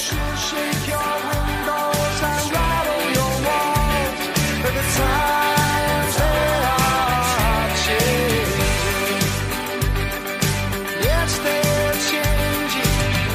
She'll shake your windows and rattle your walls. But the times they are changing. Yes, they're changing.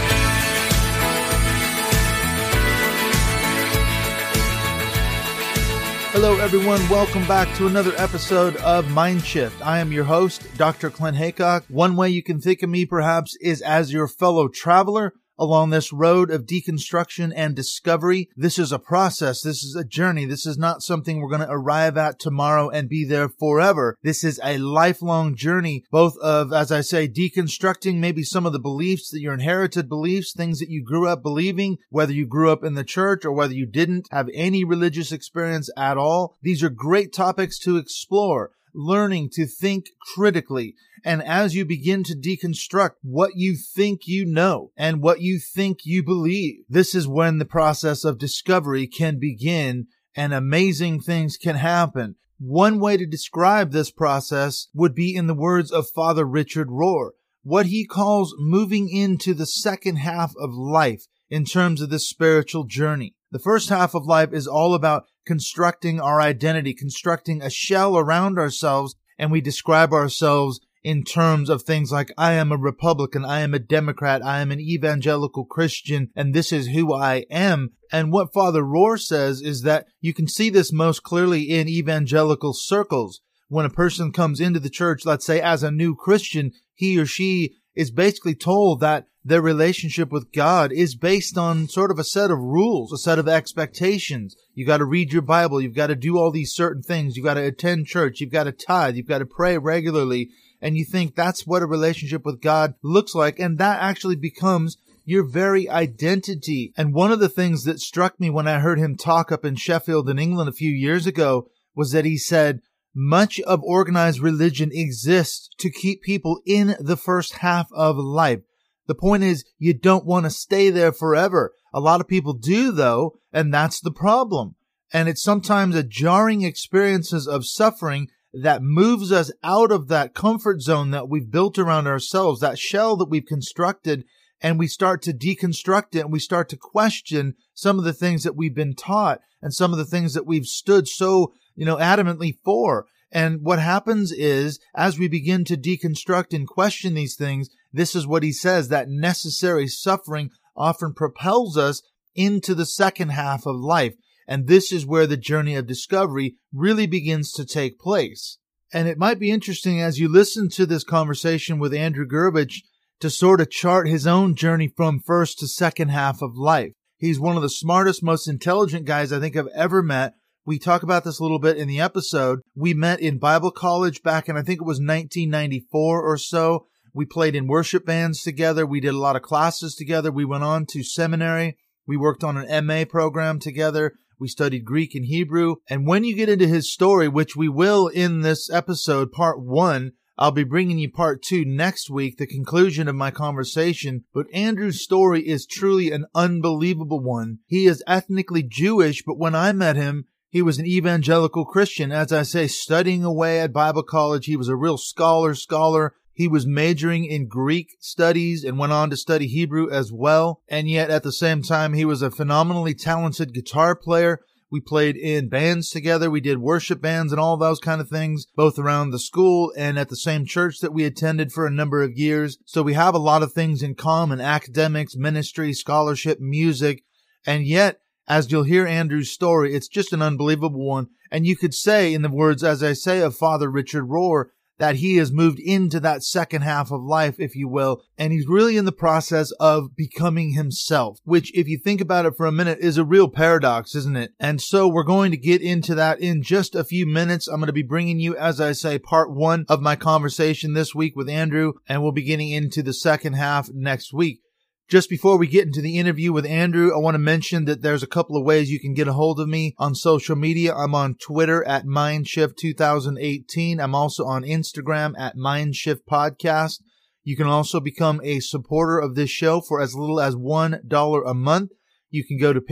Hello, everyone. Welcome back to another episode of Mind Shift. I am your host, Dr. Clint Haycock. One way you can think of me, perhaps, is as your fellow traveler along this road of deconstruction and discovery. This is a process. This is a journey. This is not something we're going to arrive at tomorrow and be there forever. This is a lifelong journey, both of, as I say, deconstructing maybe some of the beliefs, that your inherited beliefs, things that you grew up believing, whether you grew up in the church or whether you didn't have any religious experience at all. These are great topics to explore. Learning to think critically. And as you begin to deconstruct what you think you know and what you think you believe, this is when the process of discovery can begin and amazing things can happen. One way to describe this process would be in the words of Father Richard Rohr, what he calls moving into the second half of life in terms of this spiritual journey. The first half of life is all about constructing our identity, constructing a shell around ourselves, and we describe ourselves in terms of things like, I am a Republican, I am a Democrat, I am an evangelical Christian, and this is who I am. And what Father Rohr says is that you can see this most clearly in evangelical circles. When a person comes into the church, let's say as a new Christian, he or she is basically told that their relationship with God is based on sort of a set of rules, a set of expectations. You got to read your Bible. You've got to do all these certain things. You've got to attend church. You've got to tithe. You've got to pray regularly. And you think that's what a relationship with God looks like. And that actually becomes your very identity. And one of the things that struck me when I heard him talk up in Sheffield in England a few years ago was that he said, much of organized religion exists to keep people in the first half of life. The point is, you don't want to stay there forever. A lot of people do, though, and that's the problem. And it's sometimes a jarring experiences of suffering that moves us out of that comfort zone that we've built around ourselves, that shell that we've constructed, and we start to deconstruct it, and we start to question some of the things that we've been taught and some of the things that we've stood so, adamantly for. And what happens is, as we begin to deconstruct and question these things, this is what he says, that necessary suffering often propels us into the second half of life. And this is where the journey of discovery really begins to take place. And it might be interesting as you listen to this conversation with Andrew Gurbich to sort of chart his own journey from first to second half of life. He's one of the smartest, most intelligent guys I think I've ever met. We talk about this a little bit in the episode. We met in Bible college back in, I think it was 1994 or so. We played in worship bands together. We did a lot of classes together. We went on to seminary. We worked on an MA program together. We studied Greek and Hebrew. And when you get into his story, which we will in this episode, part 1, I'll be bringing you part 2 next week, the conclusion of my conversation. But Andrew's story is truly an unbelievable one. He is ethnically Jewish, but when I met him, he was an evangelical Christian. As I say, studying away at Bible college. He was a real scholar. He was majoring in Greek studies and went on to study Hebrew as well. And yet at the same time, he was a phenomenally talented guitar player. We played in bands together. We did worship bands and all those kind of things, both around the school and at the same church that we attended for a number of years. So we have a lot of things in common: academics, ministry, scholarship, music. And yet, as you'll hear Andrew's story, it's just an unbelievable one. And you could say, in the words, as I say, of Father Richard Rohr, that he has moved into that second half of life, if you will, and he's really in the process of becoming himself, which, if you think about it for a minute, is a real paradox, isn't it? And so we're going to get into that in just a few minutes. I'm going to be bringing you, as I say, part 1 of my conversation this week with Andrew, and we'll be getting into the second half next week. Just before we get into the interview with Andrew, I want to mention that there's a couple of ways you can get a hold of me on social media. I'm on Twitter at MindShift2018. I'm also on Instagram at MindShiftPodcast. You can also become a supporter of this show for as little as $1 a month. You can go to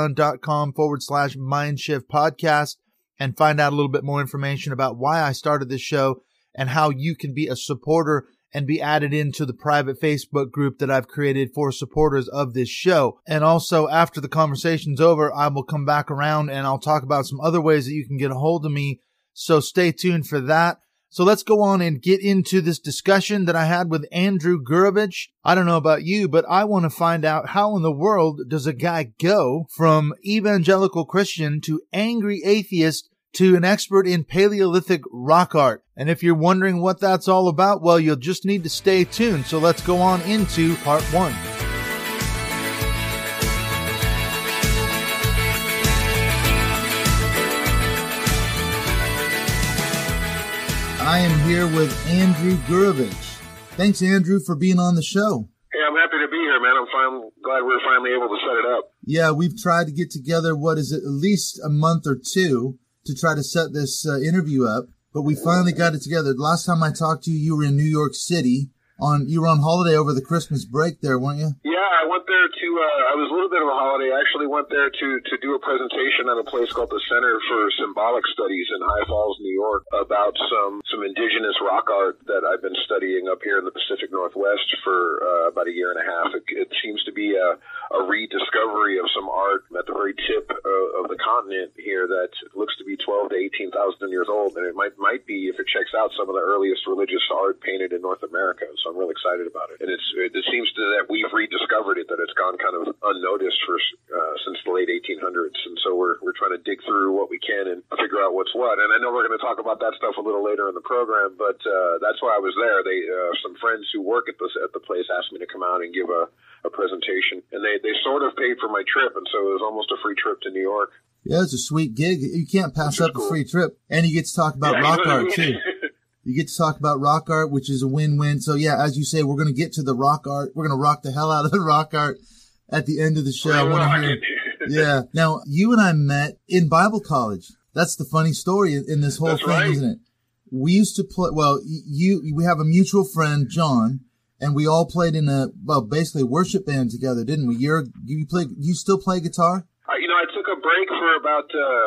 patreon.com/MindShiftPodcast and find out a little bit more information about why I started this show and how you can be a supporter and be added into the private Facebook group that I've created for supporters of this show. And also, after the conversation's over, I will come back around and I'll talk about some other ways that you can get a hold of me. So stay tuned for that. So let's go on and get into this discussion that I had with Andrew Gurevich. I don't know about you, but I want to find out how in the world does a guy go from evangelical Christian to angry atheist to an expert in Paleolithic rock art. And if you're wondering what that's all about, well, you'll just need to stay tuned. So let's go on into part one. I am here with Andrew Gurevich. Thanks, Andrew, for being on the show. Hey, I'm happy to be here, man. I'm glad we're finally able to set it up. Yeah, we've tried to get together, at least a month or two to try to set this interview up, but we finally got it together. The last time I talked to you, you were in New York City. You were on holiday over the Christmas break there, weren't you? Yeah, I went there I was a little bit of a holiday. I actually went there to do a presentation at a place called the Center for Symbolic Studies in High Falls, New York, about some indigenous rock art that I've been studying up here in the Pacific Northwest for about a year and a half. It seems to be a rediscovery of some art at the very tip of the continent here that looks to be 12 to 18,000 years old, and it might be, if it checks out, some of the earliest religious art painted in North America. So I'm really excited about it. And it seems that we've rediscovered it, that it's gone kind of unnoticed since the late 1800s. And so we're trying to dig through what we can and figure out what's what. And I know we're going to talk about that stuff a little later in the program, but that's why I was there. Some friends who work at the place asked me to come out and give a presentation. And they sort of paid for my trip, and so it was almost a free trip to New York. Yeah, it's a sweet gig. You can't pass up a free trip. And you get to talk about rock art, too. You get to talk about rock art, which is a win-win. So, yeah, as you say, we're going to get to the rock art. We're going to rock the hell out of the rock art at the end of the show. I want to hear. Yeah. Now, you and I met in Bible college. That's the funny story in this whole thing, isn't it? We used to play, we have a mutual friend, John, and we all played in basically a worship band together, didn't we? You still play guitar? I took a break for about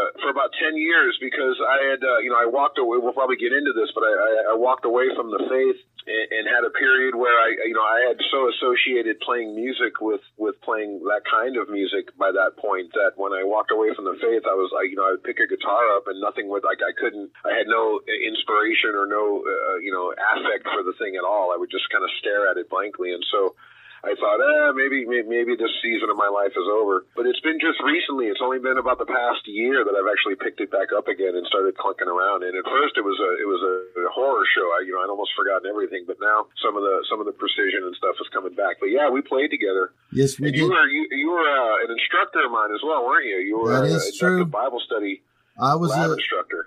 10 years because I had, I walked away. We'll probably get into this, but I walked away from the faith and had a period where I had so associated playing music with playing that kind of music by that point that when I walked away from the faith, I was I would pick a guitar up and nothing would, I had no inspiration or no, affect for the thing at all. I would just kind of stare at it blankly. And so I thought, maybe this season of my life is over. But it's been just recently. It's only been about the past year that I've actually picked it back up again and started clunking around. And at first, it was a horror show. I'd almost forgotten everything. But now some of the precision and stuff is coming back. But yeah, we played together. Yes, we did. You were an instructor of mine as well, weren't you? You were that is true. A Bible study. I was lab instructor.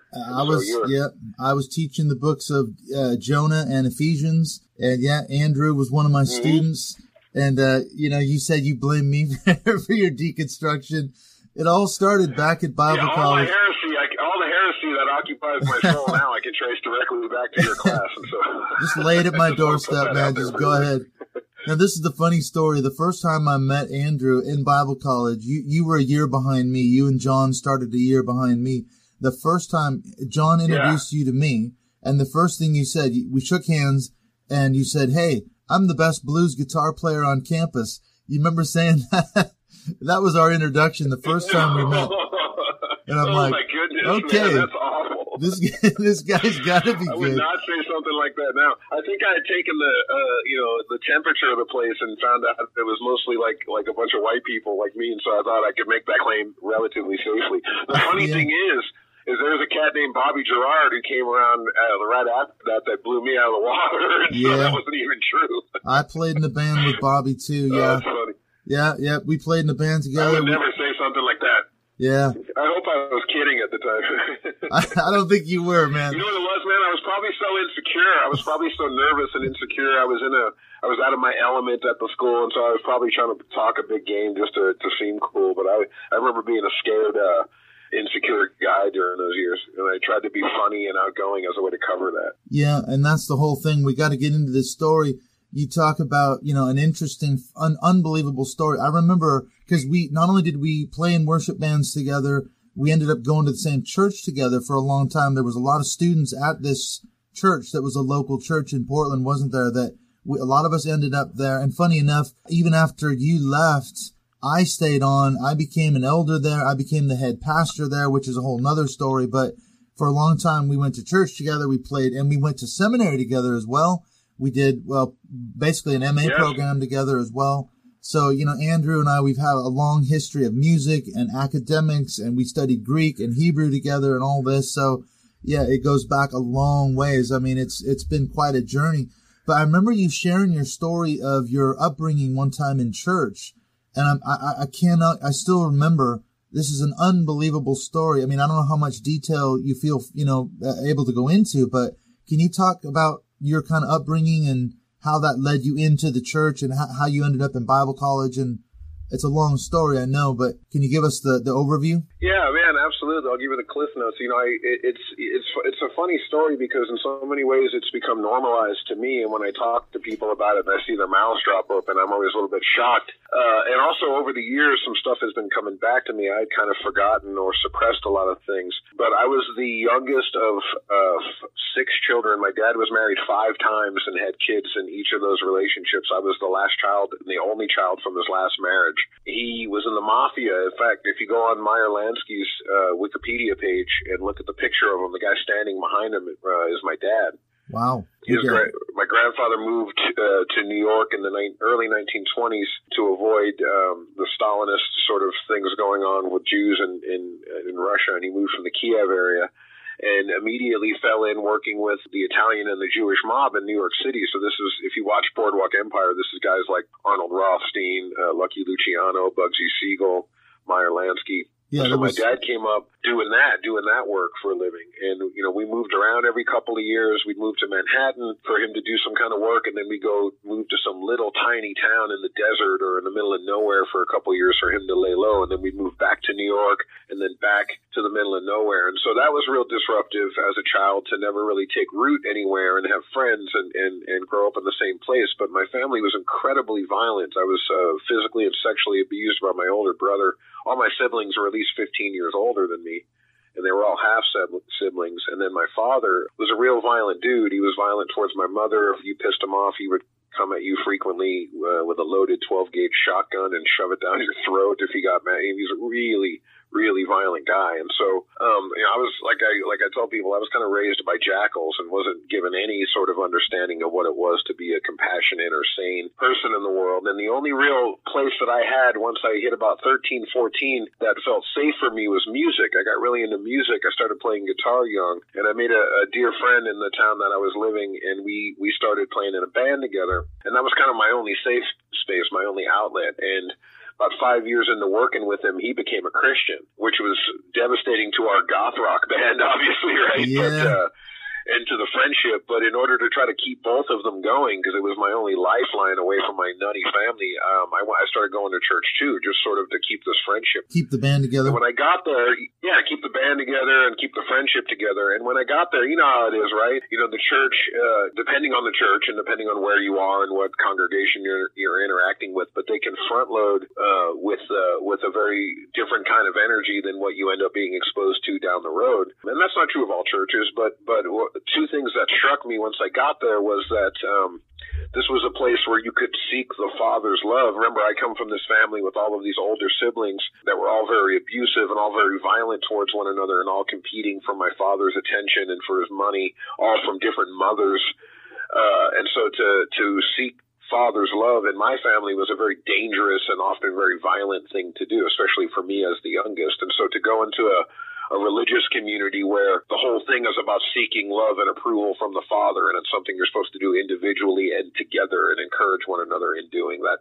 I was teaching the books of Jonah and Ephesians, and Andrew was one of my students. And, you said you blame me for your deconstruction. It all started back at Bible college. All the heresy that occupies my soul now, I can trace directly back to your class. And so just lay it at my doorstep, man. Just go ahead. Now, this is the funny story. The first time I met Andrew in Bible college, you were a year behind me. You and John started a year behind me. The first time John introduced you to me, and the first thing you said, we shook hands, and you said, "Hey, I'm the best blues guitar player on campus." You remember saying that? That was our introduction the first time we met. And I'm my goodness, okay, man, that's awful. This guy's got to be good. I would not say something like that now. I think I had taken the temperature of the place and found out it was mostly like a bunch of white people like me, and so I thought I could make that claim relatively safely. The funny thing is there's a cat named Bobby Gerard who came around right after that blew me out of the water, and so that wasn't even true. I played in the band with Bobby, too, yeah. That's funny. Yeah, we played in the band together. I would never say something like that. Yeah. I hope I was kidding at the time. I don't think you were, man. You know what it was, man? I was probably so insecure. I was probably so nervous and insecure. I was out of my element at the school, and so I was probably trying to talk a big game just to seem cool. But I remember being a scared, insecure guy during those years, and I tried to be funny and outgoing as a way to cover that. Yeah, and that's the whole thing. We got to get into this story. You talk about, an interesting, unbelievable story. I remember because not only did we play in worship bands together, we ended up going to the same church together for a long time. There was a lot of students at this church that was a local church in Portland, wasn't there? That a lot of us ended up there. And funny enough, even after you left, I stayed on. I became an elder there. I became the head pastor there, which is a whole nother story. But for a long time, we went to church together. We played, and we went to seminary together as well. We did, well, basically an MA program together as well. So, Andrew and I, we've had a long history of music and academics, and we studied Greek and Hebrew together and all this. So, yeah, it goes back a long ways. I mean, it's been quite a journey. But I remember you sharing your story of your upbringing one time in church. And I still remember, this is an unbelievable story. I mean, I don't know how much detail you feel, able to go into, but can you talk about your kind of upbringing and how that led you into the church and how you ended up in Bible college? And it's a long story, I know, but can you give us the overview? Yeah, man, absolutely. I'll give you the cliff notes. It's a funny story because in so many ways it's become normalized to me. And when I talk to people about it and I see their mouths drop open, I'm always a little bit shocked. And also over the years, some stuff has been coming back to me. I'd kind of forgotten or suppressed a lot of things. But I was the youngest of 6 children. My dad was married 5 times and had kids in each of those relationships. I was the last child and the only child from his last marriage. He was in the mafia. In fact, if you go on Meyer Lansky's Wikipedia page and look at the picture of him, the guy standing behind him is my dad. Wow. My grandfather moved to New York in the early 1920s to avoid the Stalinist sort of things going on with Jews in Russia, and he moved from the Kiev area and immediately fell in working with the Italian and the Jewish mob in New York City. So this is, if you watch Boardwalk Empire, this is guys like Arnold Rothstein, Lucky Luciano, Bugsy Siegel, Meyer Lansky. Yeah, so my dad came up doing that work for a living. And, we moved around every couple of years. We'd move to Manhattan for him to do some kind of work, and then we move to some little tiny town in the desert or in the middle of nowhere for a couple of years for him to lay low. And then we'd move back to New York and then back to the middle of nowhere. And so that was real disruptive as a child to never really take root anywhere and have friends and grow up in the same place. But my family was incredibly violent. I was physically and sexually abused by my older brother. All my siblings were at least 15 years older than me, and they were all half siblings. And then my father was a real violent dude. He was violent towards my mother. If you pissed him off, he would come at you frequently with a loaded 12-gauge shotgun and shove it down your throat if he got mad. He was a really, really violent guy. And so, I was like I tell people, I was kind of raised by jackals and wasn't given any sort of understanding of what it was to be a compassionate or sane person in the world. And the only real place that I had once I hit about 13, 14 that felt safe for me was music. I got really into music. I started playing guitar young, and I made a dear friend in the town that I was living, and we started playing in a band together. And that was kind of my only safe space, my only outlet. And about 5 years into working with him, he became a Christian, which was devastating to our goth rock band, obviously, right? Yeah. And to the friendship. But in order to try to keep both of them going, because it was my only lifeline away from my nutty family, I started going to church too, just sort of to keep this friendship. Keep the band together. And when I got there, keep the band together and keep the friendship together. And when I got there, you know how it is, right? The church, depending on the church and depending on where you are and what congregation you're interacting with, but they can front load with a very different kind of energy than what you end up being exposed to down the road. And that's not true of all churches, but 2 things that struck me once I got there was that this was a place where you could seek the Father's love. Remember, I come from this family with all of these older siblings that were all very abusive and all very violent towards one another and all competing for my father's attention and for his money, all from different mothers. And so to seek Father's love in my family was a very dangerous and often very violent thing to do, especially for me as the youngest. And so to go into a religious community where the whole thing is about seeking love and approval from the Father, and it's something you're supposed to do individually and together and encourage one another in doing that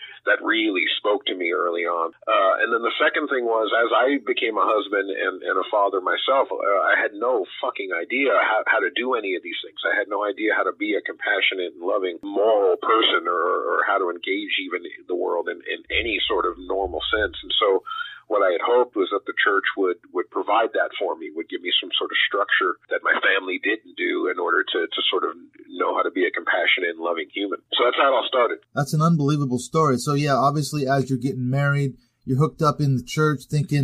really spoke to me early on. And then the second thing was, as I became a husband and a father myself, I had no fucking idea how to do any of these things. I had no idea how to be a compassionate and loving moral person or how to engage even the world in any sort of normal sense. And so what I had hoped was that the church would provide that for me, would give me some sort of structure that my family didn't do in order to sort of know how to be a compassionate and loving human. So that's how it all started. That's an unbelievable story. So yeah, obviously as you're getting married, you're hooked up in the church thinking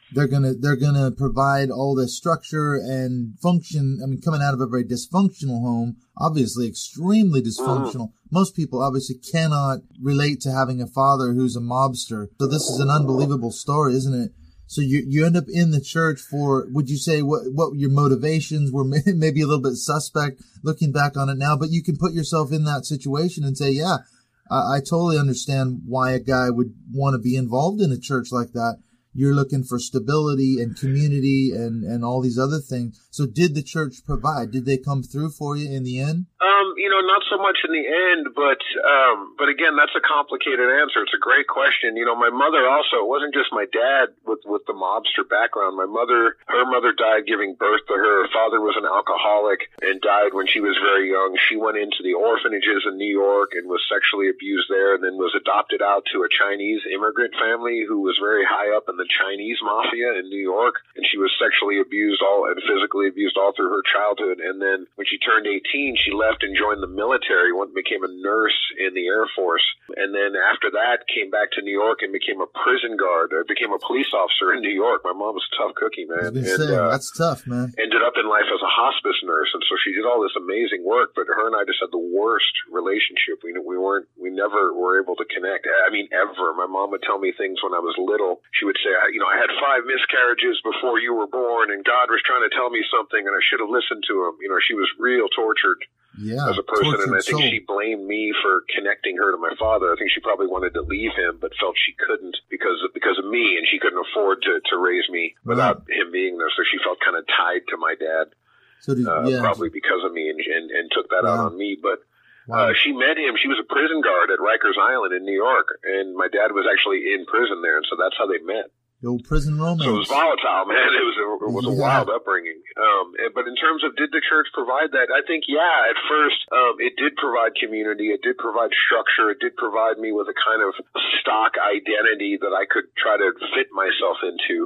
they're gonna provide all this structure and function. I mean, coming out of a very dysfunctional home, obviously extremely dysfunctional. Most people obviously cannot relate to having a father who's a mobster. So this is an unbelievable story, isn't it? So you end up in the church for, would you say what your motivations were? Maybe a little bit suspect looking back on it now, but you can put yourself in that situation and say, yeah, I totally understand why a guy would want to be involved in a church like that. You're looking for stability and community and all these other things. So did the church provide? Did they come through for you in the end? Not so much in the end, but again, that's a complicated answer. It's a great question. My mother also, it wasn't just my dad with the mobster background. Her mother died giving birth to her. Her father was an alcoholic and died when she was very young. She went into the orphanages in New York and was sexually abused there, and then was adopted out to a Chinese immigrant family who was very high up in the Chinese mafia in New York, and she was sexually abused and physically abused all through her childhood. And then when she turned 18, she left and joined the military, became a nurse in the Air Force, and then after that came back to New York and became a prison guard, became a police officer in New York. My mom was a tough cookie, man. That's tough, man. Ended up in life as a hospice nurse, and so she did all this amazing work, but her and I just had the worst relationship. We never were able to connect. I mean, ever. My mom would tell me things when I was little. She would say, I had 5 miscarriages before you were born, and God was trying to tell me something, and I should have listened to him. She was real tortured. Yeah, as a person, and I think she blamed me for connecting her to my father. I think she probably wanted to leave him, but felt she couldn't because of me, and she couldn't afford to raise me without him being there. So she felt kind of tied to my dad, probably because of me, and took that out on me. But she met him. She was a prison guard at Rikers Island in New York, and my dad was actually in prison there, and so that's how they met. The old prison romance. So it was volatile, man. It was a wild upbringing. But in terms of did the church provide that, I think, at first, it did provide community. It did provide structure. It did provide me with a kind of stock identity that I could try to fit myself into.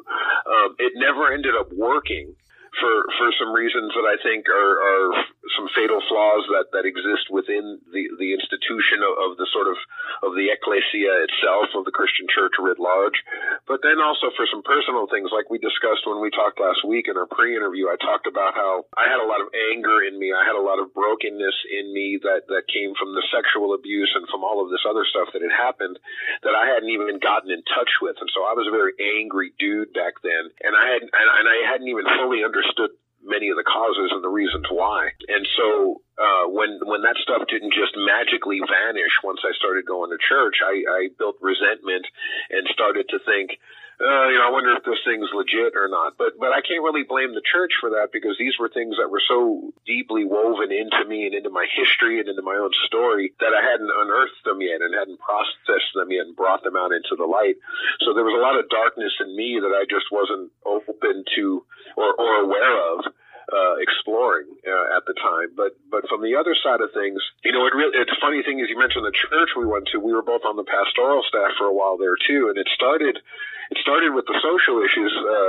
It never ended up working for some reasons that I think are some fatal flaws that exist within the institution of the sort of the ecclesia itself, of the Christian church writ large. But then also for some personal things, like we discussed when we talked last week in our pre-interview, I talked about how I had a lot of anger in me. I had a lot of brokenness in me that came from the sexual abuse and from all of this other stuff that had happened that I hadn't even gotten in touch with. And so I was a very angry dude back then. And I hadn't even fully understood many of the causes and the reasons why. And so when that stuff didn't just magically vanish once I started going to church, I built resentment and started to think, I wonder if this thing's legit or not. But I can't really blame the church for that, because these were things that were so deeply woven into me and into my history and into my own story that I hadn't unearthed them yet and hadn't processed them yet and brought them out into the light. So there was a lot of darkness in me that I just wasn't open to or aware of exploring at the time. But from the other side of things, the funny thing is, you mentioned the church we went to. We were both on the pastoral staff for a while there too, and it started with the social issues,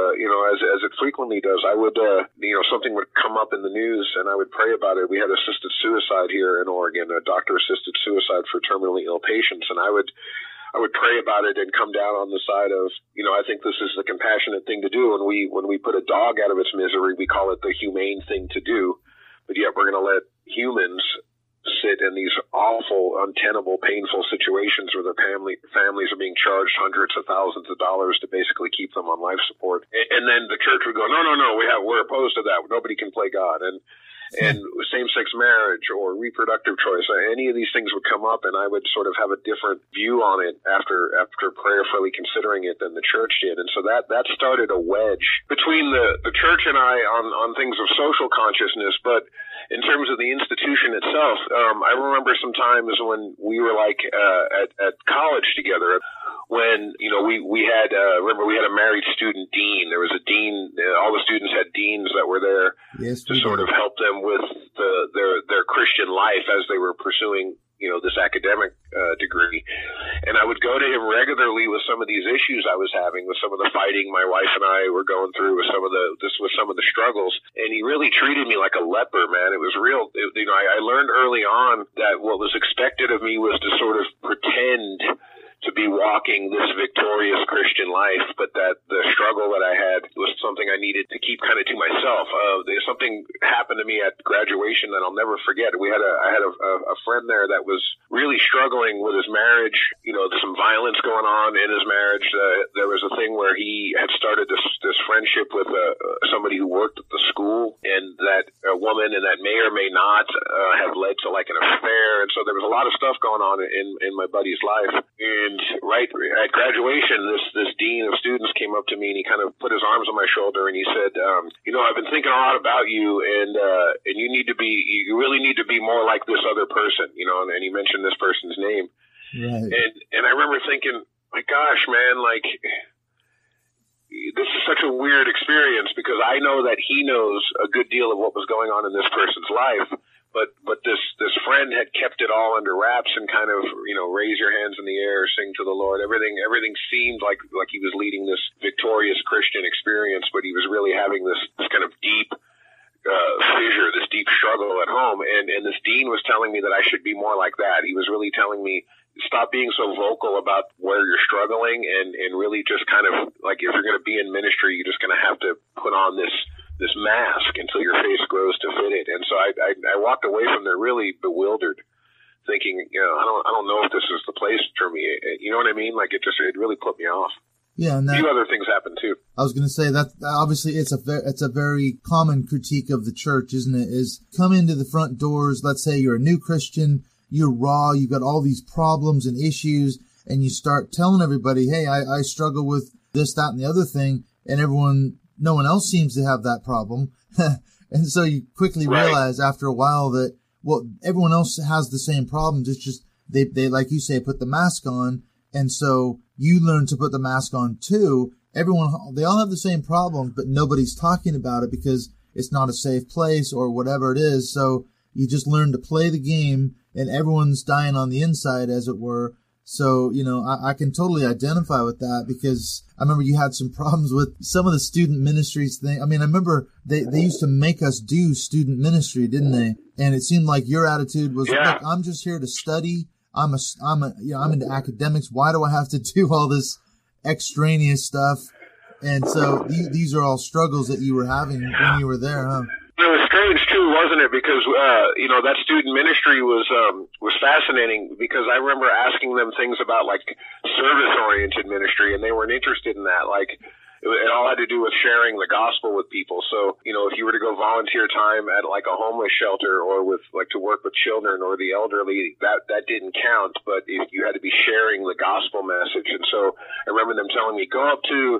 as it frequently does. I would, something would come up in the news, and I would pray about it. We had assisted suicide here in Oregon, a doctor-assisted suicide for terminally ill patients, and I would pray about it and come down on the side of, I think this is the compassionate thing to do. And when we put a dog out of its misery, we call it the humane thing to do. But yet we're going to let humans sit in these awful, untenable, painful situations where their families are being charged hundreds of thousands of dollars to basically keep them on life support. And then the church would go, no, we're opposed to that. Nobody can play God. And same-sex marriage or reproductive choice, any of these things would come up, and I would sort of have a different view on it after prayerfully considering it than the church did. And so that started a wedge between the church and I on things of social consciousness. But in terms of the institution itself, I remember some times when we were at college together, when, we had a married student dean. There was a dean, all the students had deans that were there to sort of help them with their Christian life as they were pursuing, this academic degree. And I would go to him regularly with some of these issues I was having, with some of the fighting my wife and I were going through, with some of the struggles. And he really treated me like a leper, man. It was real. I learned early on that what was expected of me was to sort of pretend to be walking this victorious Christian life, but that the struggle that I had was something I needed to keep kind of to myself. Something happened to me at graduation that I'll never forget. I had a friend there that was really struggling with his marriage. You know, there's some violence going on in his marriage. There was a thing where he had started this friendship with somebody who worked at the school, and that woman, and that may or may not have led to like an affair. And so there was a lot of stuff going on in my buddy's life. And right at graduation, this dean of students came up to me, and he kind of put his arms on my shoulder, and he said, I've been thinking a lot about you, and you really need to be more like this other person, and he mentioned this person's name. Right. And I remember thinking, my gosh, man, like, this is such a weird experience, because I know that he knows a good deal of what was going on in this person's life, but this friend had kept it all under wraps and kind of, raise your hands in the air, sing to the Lord. Everything seemed like he was leading this victorious Christian experience, but he was really having this kind of deep fissure, this deep struggle at home. And this dean was telling me that I should be more like that. He was really telling me, stop being so vocal about where you're struggling, and really just kind of like, if you're going to be in ministry, you're just going to have to put on this mask until your face grows to fit it. And so I walked away from there really bewildered, thinking, I don't know if this is the place for me. You know what I mean? Like, it really put me off. Yeah, and a few other things happened too. I was going to say that obviously it's a very common critique of the church, isn't it? Is come into the front doors. Let's say you're a new Christian, you're raw, you've got all these problems and issues, and you start telling everybody, hey, I struggle with this, that, and the other thing, and no one else seems to have that problem. And so you quickly realize after a while that, well, everyone else has the same problems. It's just they like you say, put the mask on. And so you learn to put the mask on too. They all have the same problem, but nobody's talking about it because it's not a safe place or whatever it is. So you just learn to play the game, and everyone's dying on the inside, as it were. So, I can totally identify with that, because I remember you had some problems with some of the student ministries thing. I mean, I remember they used to make us do student ministry, didn't they? And it seemed like your attitude was, look, I'm just here to study. I'm into academics. Why do I have to do all this extraneous stuff? And so these are all struggles that you were having when you were there, huh? It was strange too, wasn't it? Because that student ministry was fascinating, because I remember asking them things about like service-oriented ministry, and they weren't interested in that. Like, it all had to do with sharing the gospel with people. So, if you were to go volunteer time at like a homeless shelter, or with like to work with children or the elderly, that didn't count. But if you had to be sharing the gospel message. And so I remember them telling me, go up to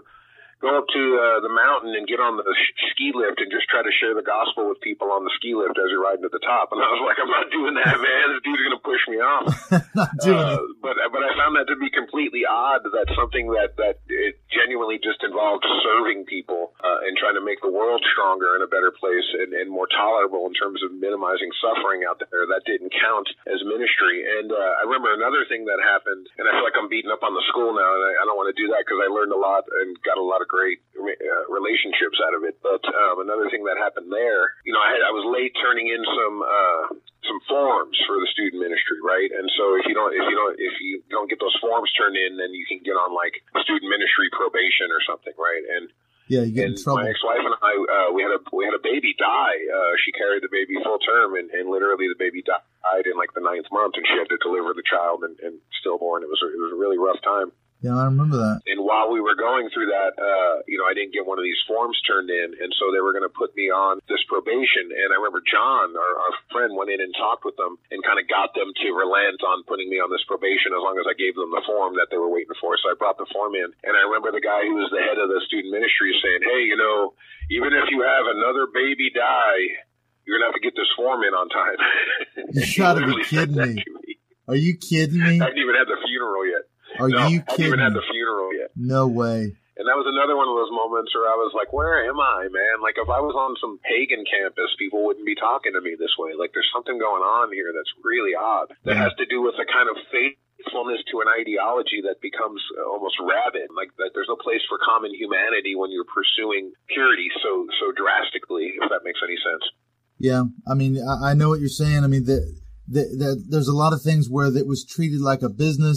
the mountain and get on the ski lift and just try to share the gospel with people on the ski lift as you're riding to the top. And I was like, I'm not doing that, man. This dude's going to push me off. Not doing it. But I found that to be completely odd, that something that it genuinely just involved serving people and trying to make the world stronger and a better place and more tolerable in terms of minimizing suffering out there, that didn't count as ministry. And I remember another thing that happened, and I feel like I'm beating up on the school now, and I don't want to do that, because I learned a lot and got a lot of great relationships out of it. But another thing that happened there, I was late turning in some forms for the student ministry, right? And so if you don't get those forms turned in, then you can get on like student ministry probation or something, right? And yeah, you get in trouble. My ex-wife and I, we had a baby die. She carried the baby full term, and literally the baby died in like the 9th month, and she had to deliver the child and stillborn. It was a really rough time. Yeah, I remember that. And while we were going through that, I didn't get one of these forms turned in, and so they were going to put me on this probation. And I remember John, our friend, went in and talked with them and kind of got them to relent on putting me on this probation as long as I gave them the form that they were waiting for. So I brought the form in, and I remember the guy who was the head of the student ministry saying, hey, even if you have another baby die, you're going to have to get this form in on time. You gotta be kidding me. Are you kidding me? I hadn't even had the funeral yet. Are you kidding? I haven't even had the funeral yet. No way. And that was another one of those moments where I was like, where am I, man? Like, if I was on some pagan campus, people wouldn't be talking to me this way. Like, there's something going on here that's really odd. That has to do with a kind of faithfulness to an ideology that becomes almost rabid. Like, that there's no place for common humanity when you're pursuing purity so drastically, if that makes any sense. Yeah, I mean, I know what you're saying. I mean, there's a lot of things where it was treated like a business,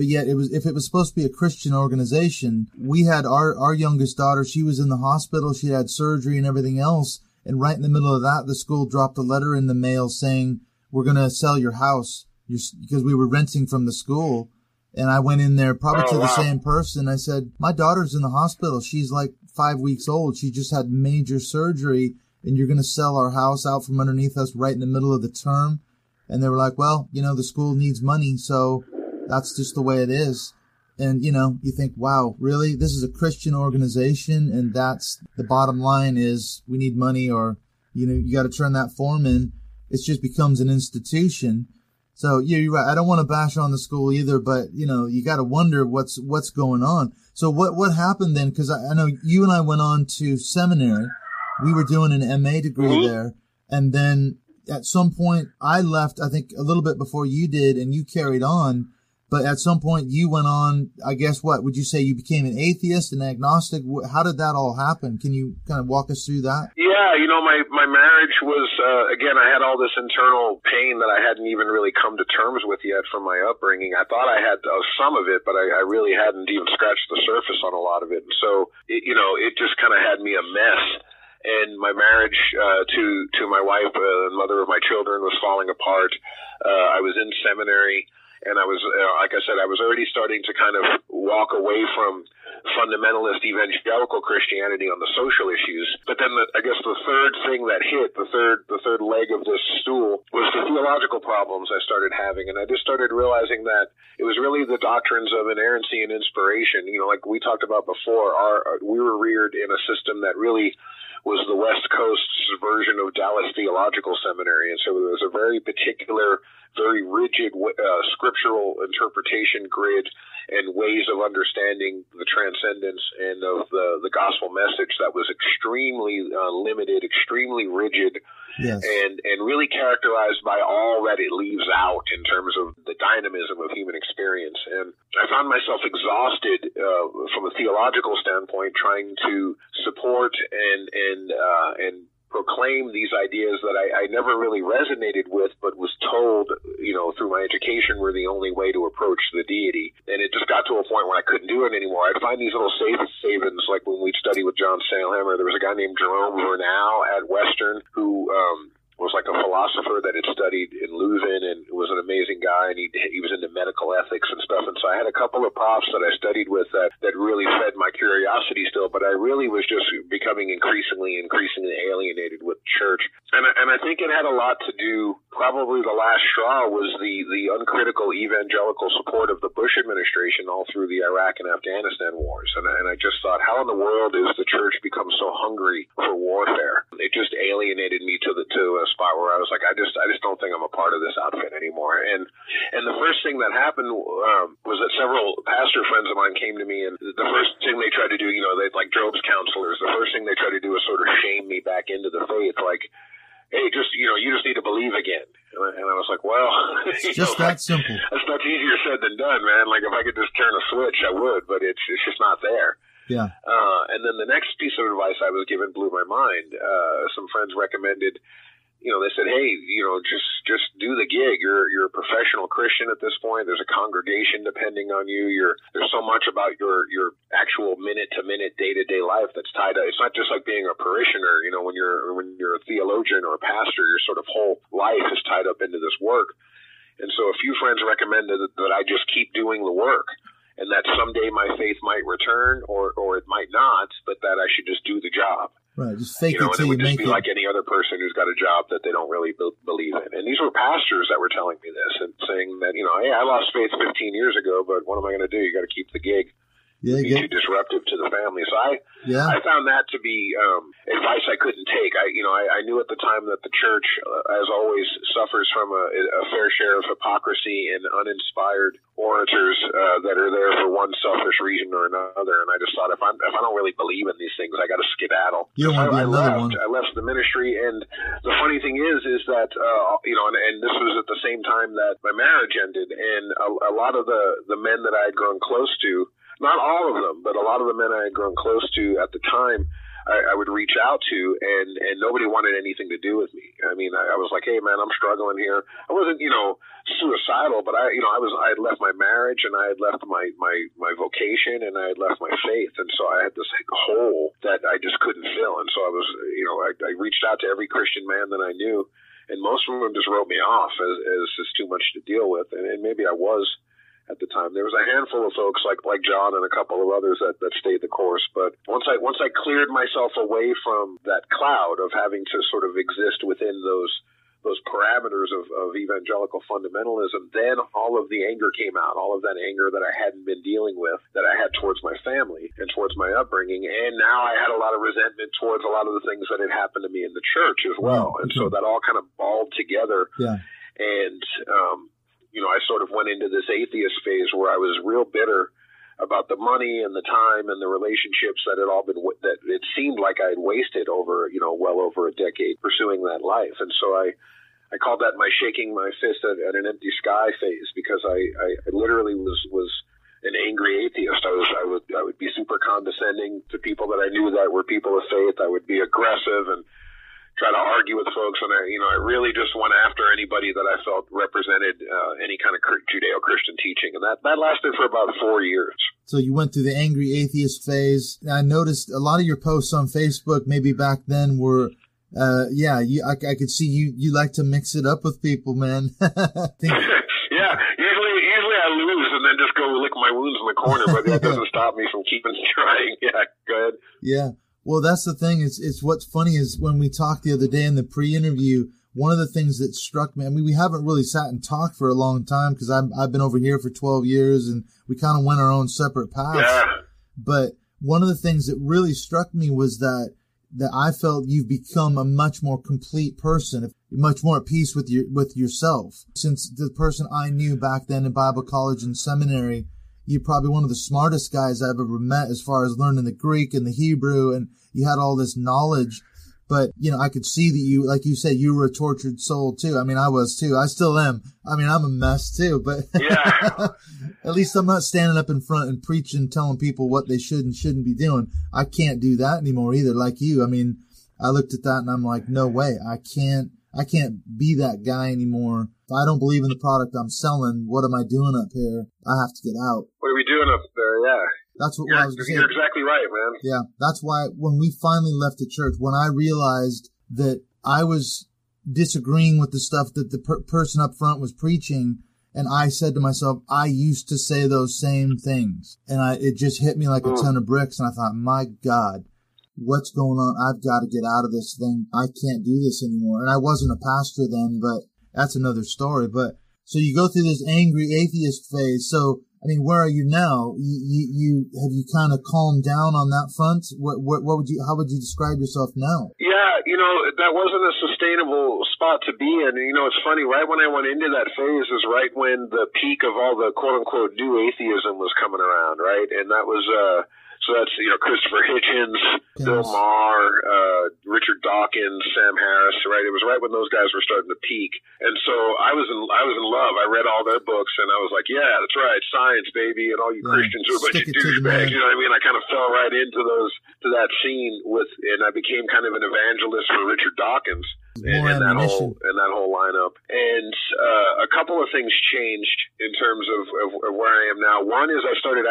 But yet if it was supposed to be a Christian organization, we had our youngest daughter, she was in the hospital, she had surgery and everything else. And right in the middle of that, the school dropped a letter in the mail saying, we're going to sell your house because we were renting from the school. And I went in there probably to the same person. I said, my daughter's in the hospital. She's like 5 weeks old. She just had major surgery, and you're going to sell our house out from underneath us right in the middle of the term. And they were like, well, the school needs money, so that's just the way it is. And, you think, wow, really? This is a Christian organization, and that's the bottom line is we need money, or, you got to turn that form in. It just becomes an institution. So, yeah, you're right. I don't want to bash on the school either, but, you got to wonder what's going on. So what happened then? Because I know you and I went on to seminary. We were doing an MA degree there. And then at some point I left, I think a little bit before you did, and you carried on. But at some point you went on, I guess, what would you say? You became an atheist, an agnostic? How did that all happen? Can you kind of walk us through that? Yeah, my marriage was, again, I had all this internal pain that I hadn't even really come to terms with yet from my upbringing. I thought I had some of it, but I really hadn't even scratched the surface on a lot of it. And so, it just kind of had me a mess. And my marriage to my wife, the mother of my children, was falling apart. I was in seminary. And I was, like I said, I was already starting to kind of walk away from fundamentalist evangelical Christianity on the social issues. But then I guess the third thing that hit, the third leg of this stool, was the theological problems I started having. And I just started realizing that it was really the doctrines of inerrancy and inspiration. Like we talked about before, we were reared in a system that really was the West Coast's version of Dallas Theological Seminary. And so there was a very particular, very rigid scriptural interpretation grid and ways of understanding the transcendence and of the gospel message that was extremely limited, extremely rigid, yes, and really characterized by all that it leaves out in terms of the dynamism of human experience. And I found myself exhausted from a theological standpoint trying to support and proclaim these ideas that I never really resonated with, but was told, through my education were the only way to approach the deity. And it just got to a point where I couldn't do it anymore. I'd find these little savings, like when we'd study with John Sailhammer. There was a guy named Jerome Vernal at Western who was like a philosopher that had studied in Leuven and was an amazing guy, and he was into medical ethics and stuff. And so I had a couple of profs that I studied with that really fed my curiosity still, but I really was just becoming increasingly alienated with church. And I think it had a lot to do, probably the last straw was the uncritical evangelical support of the Bush administration all through the Iraq and Afghanistan wars. And I just thought, how in the world is the church become so hungry for warfare? It just alienated me to a spot where I was like, I just don't think I'm a part of this outfit anymore. And the first thing that happened was that several pastor friends of mine came to me, and the first thing they tried to do, they like Job's counselors, the first thing they tried to do was sort of shame me back into the faith, like, hey, you just need to believe again. And I was like, well, it's just that simple. That's much easier said than done, man. Like if I could just turn a switch, I would, but it's just not there. Yeah. And then the next piece of advice I was given blew my mind. Some friends recommended, they said, hey, just do the gig. You're a professional Christian at this point. There's a congregation depending on you. There's so much about your actual minute to minute, day to day life that's tied up. It's not just like being a parishioner. When you're a theologian or a pastor, your sort of whole life is tied up into this work. And so a few friends recommended that I just keep doing the work, and that someday my faith might return or it might not, but that I should just do the job. Right, just fake it till you make it. And it would just be like any other person who's got a job that they don't really believe in. And these were pastors that were telling me this and saying that, hey, I lost faith 15 years ago, but what am I going to do? You got to keep the gig. Yeah, be too disruptive to the family. So I found that to be advice I couldn't take. I knew at the time that the church, as always, suffers from a fair share of hypocrisy and uninspired orators that are there for one selfish reason or another. And I just thought, if I don't really believe in these things, I got to skedaddle. You don't want to be another one. I left the ministry, and the funny thing is that and this was at the same time that my marriage ended, and a lot of the men that I had grown close to. Not all of them, but a lot of the men I had grown close to at the time, I would reach out to, and nobody wanted anything to do with me. I mean, I was like, hey man, I'm struggling here. I wasn't, suicidal, but I had left my marriage, and I had left my vocation, and I had left my faith. And so I had this hole that I just couldn't fill. And so I was, I reached out to every Christian man that I knew, and most of them just wrote me off as just too much to deal with. And maybe I was at the time. There was a handful of folks like John and a couple of others that stayed the course. But once I cleared myself away from that cloud of having to sort of exist within those parameters of evangelical fundamentalism, then all of the anger came out, all of that anger that I hadn't been dealing with, that I had towards my family and towards my upbringing. And now I had a lot of resentment towards a lot of the things that had happened to me in the church as well. And so that all kind of balled together. Yeah. And, I sort of went into this atheist phase where I was real bitter about the money and the time and the relationships that that it seemed like I had wasted over, well over a decade pursuing that life. And so I called that my shaking my fist at an empty sky phase, because I literally was an angry atheist. I would be super condescending to people that I knew that were people of faith. I would be aggressive and try to argue with folks, and I really just went after anybody that I felt represented any kind of Judeo-Christian teaching, and that lasted for about 4 years. So you went through the angry atheist phase. I noticed a lot of your posts on Facebook, maybe back then, were, I could see you like to mix it up with people, man. Yeah, usually I lose and then just go lick my wounds in the corner, but that doesn't stop me from keeping trying. Yeah, go ahead. Yeah. Well, that's the thing. It's what's funny is when we talked the other day in the pre-interview, one of the things that struck me, I mean, we haven't really sat and talked for a long time because I've been over here for 12 years and we kind of went our own separate paths. Yeah. But one of the things that really struck me was that I felt you've become a much more complete person, much more at peace with yourself. Since the person I knew back then in Bible college and seminary, you're probably one of the smartest guys I've ever met as far as learning the Greek and the Hebrew, and you had all this knowledge. But, I could see that you, like you said, you were a tortured soul too. I mean, I was too. I still am. I mean, I'm a mess too, but yeah. At least I'm not standing up in front and preaching, telling people what they should and shouldn't be doing. I can't do that anymore either, like you. I mean, I looked at that and I'm like, no way. I can't be that guy anymore. If I don't believe in the product I'm selling, what am I doing up here? I have to get out. What are we doing up there? Yeah. That's what I was saying. You're exactly right, man. Yeah. That's why when we finally left the church, when I realized that I was disagreeing with the stuff that the person up front was preaching, and I said to myself, I used to say those same things. And it just hit me like a ton of bricks. And I thought, my God, what's going on? I've got to get out of this thing. I can't do this anymore. And I wasn't a pastor then, but that's another story. But so you go through this angry atheist phase. So, I mean, where are you now? Have you kind of calmed down on that front? How would you describe yourself now? Yeah, that wasn't a sustainable spot to be in. And, it's funny, right when I went into that phase is right when the peak of all the quote unquote new atheism was coming around, right? And that was, so that's, Christopher Hitchens, Bill Maher, Richard Dawkins, Sam Harris, right? It was right when those guys were starting to peak. And so I was in love. I read all their books and I was like, yeah, that's right. Science, baby. And all you Christians are a bunch of douchebags. You know what I mean? I kind of fell right into to that scene and I became kind of an evangelist for Richard Dawkins and that whole lineup. And a couple of things changed in terms of where I am now. One is I started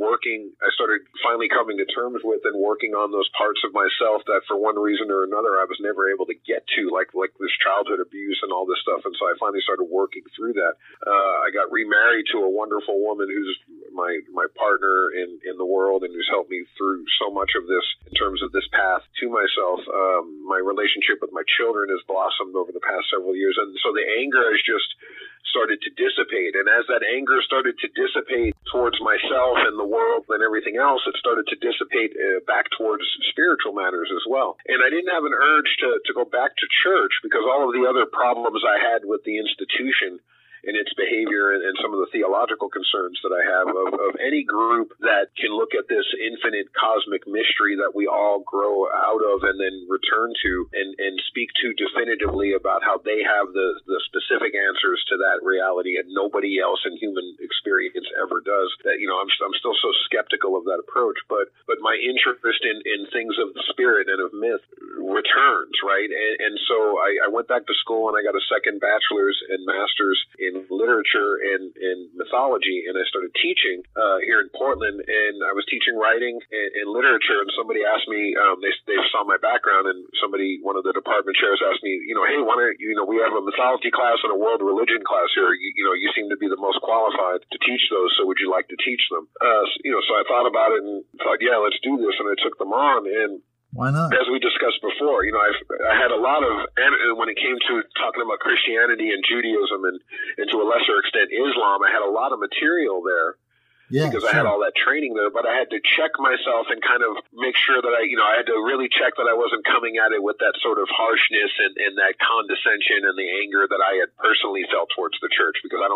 finally coming to terms with and working on those parts of myself that for one reason or another I was never able to get to, like this childhood abuse and all this stuff. And so I finally started working through that. I got remarried to a wonderful woman who's my partner in the world and who's helped me through so much of this in terms of this path to myself. My relationship with my children has blossomed over the past several years. And so the anger has just started to dissipate. And as that anger started to dissipate towards myself and the world and everything else, it started to dissipate back towards spiritual matters as well. And I didn't have an urge to go back to church because all of the other problems I had with the institution in its behavior and some of the theological concerns that I have of any group that can look at this infinite cosmic mystery that we all grow out of and then return to and speak to definitively about how they have the specific answers to that reality and nobody else in human experience ever does. That, I'm still so skeptical of that approach, but my interest in things of the spirit and of myth returns, right? And so I went back to school and I got a second bachelor's and master's in literature and in mythology, and I started teaching here in Portland, and I was teaching writing and literature, and somebody asked me, they saw my background, and one of the department chairs asked me, hey, why don't we have a mythology class and a world religion class here. You seem to be the most qualified to teach those, so would you like to teach them? So I thought about it and thought, yeah, let's do this, and I took them on, and why not? As we discussed before, I had a lot of, when it came to talking about Christianity and Judaism and to a lesser extent Islam, I had a lot of material there. Yeah, because I had all that training there, but I had to check myself and kind of make sure that I had to really check that I wasn't coming at it with that sort of harshness and that condescension and the anger that I had personally felt towards the church, because I don't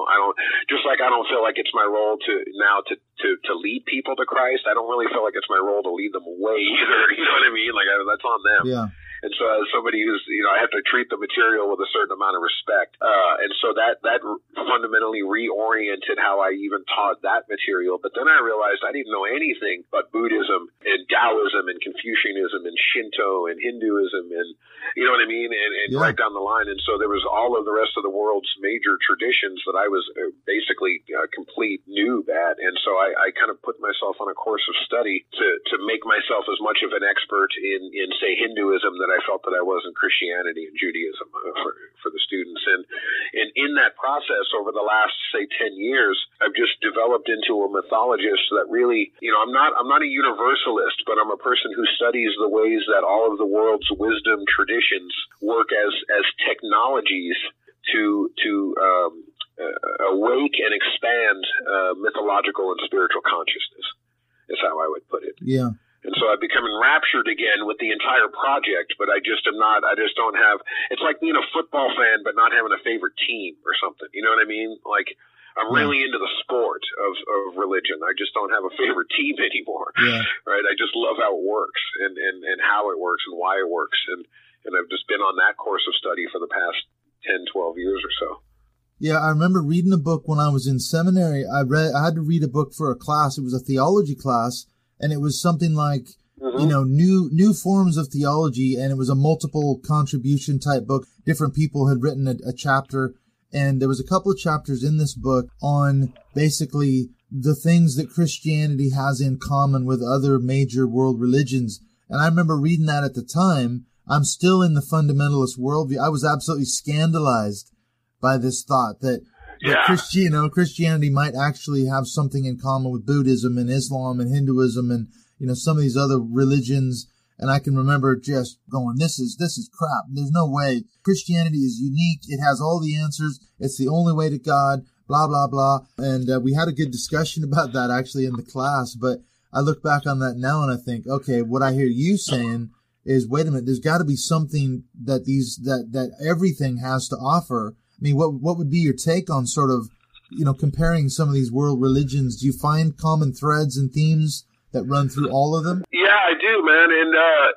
feel like it's my role to lead people to Christ. I don't really feel like it's my role to lead them away either. You know what I mean? Like that's on them. Yeah. And so as somebody who's, I have to treat the material with a certain amount of respect. And so that fundamentally reoriented how I even taught that material. But then I realized I didn't know anything but Buddhism and Taoism and Confucianism and Shinto and Hinduism and, you know what I mean? And right down the line. And so there was all of the rest of the world's major traditions that I was basically complete noob at. And so I kind of put myself on a course of study to make myself as much of an expert in say, Hinduism that I felt that I was in Christianity and Judaism for the students. And in that process over the last, say, 10 years, I've just developed into a mythologist that really, I'm not a universalist, but I'm a person who studies the ways that all of the world's wisdom traditions work as technologies to awake and expand mythological and spiritual consciousness, is how I would put it. Yeah. And so I've become enraptured again with the entire project, but I just don't have, it's like being a football fan but not having a favorite team or something. You know what I mean? Like, I'm really into the sport of religion. I just don't have a favorite team anymore. Yeah. Right? I just love how it works and how it works and why it works. And I've just been on that course of study for the past 10, 12 years or so. Yeah, I remember reading a book when I was in seminary. I had to read a book for a class. It was a theology class. And it was something like, new forms of theology. And it was a multiple contribution type book. Different people had written a chapter. And there was a couple of chapters in this book on basically the things that Christianity has in common with other major world religions. And I remember reading that at the time. I'm still in the fundamentalist worldview. I was absolutely scandalized by this thought that Christianity might actually have something in common with Buddhism and Islam and Hinduism and, some of these other religions. And I can remember just going, this is crap. There's no way. Christianity is unique. It has all the answers. It's the only way to God, blah, blah, blah. And we had a good discussion about that actually in the class. But I look back on that now and I think, okay, what I hear you saying is, wait a minute, there's got to be something that everything has to offer. I mean, what would be your take on sort of, comparing some of these world religions? Do you find common threads and themes that run through all of them? Yeah, I do, man. And,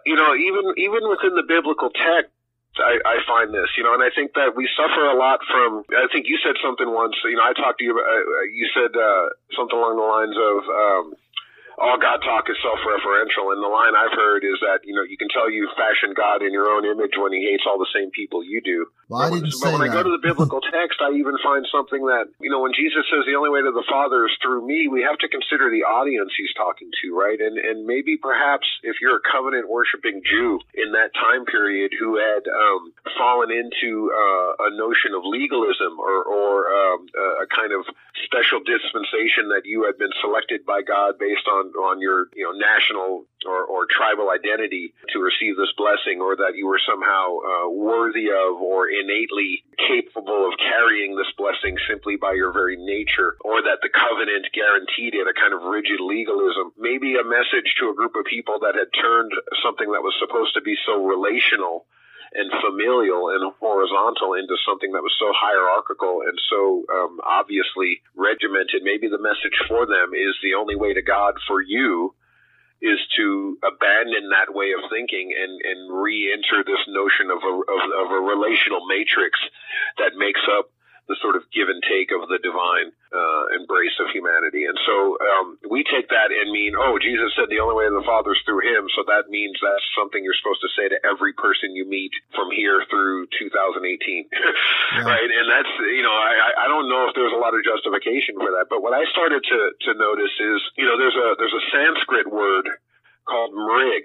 even within the biblical text, I find this, and I think that we suffer a lot from, I think you said something once, I talked to you about, you said something along the lines of, all God talk is self-referential. And the line I've heard is that, you can tell you fashioned God in your own image when he hates all the same people you do. Well, I didn't say that. But when I go to the biblical text, I even find something that, when Jesus says the only way to the Father is through me, we have to consider the audience he's talking to, right? And maybe perhaps if you're a covenant worshiping Jew in that time period who had fallen into a notion of legalism or a kind of special dispensation that you had been selected by God based on your national or tribal identity to receive this blessing, or that you were somehow worthy of or innately capable of carrying this blessing simply by your very nature, or that the covenant guaranteed it, a kind of rigid legalism. Maybe a message to a group of people that had turned something that was supposed to be so relational and familial and horizontal into something that was so hierarchical and so obviously regimented. Maybe the message for them is the only way to God for you is to abandon that way of thinking and re-enter this notion of a relational matrix that makes up the sort of give and take of the divine embrace of humanity. And so we take that and mean, oh, Jesus said the only way to the Father is through him, so that means that's something you're supposed to say to every person you meet from here through 2018. Yeah. Right? And that's, I don't know if there's a lot of justification for that, but what I started to notice is, there's a Sanskrit word called mrig,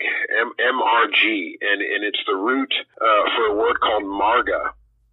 M-R-G, and it's the root for a word called marga.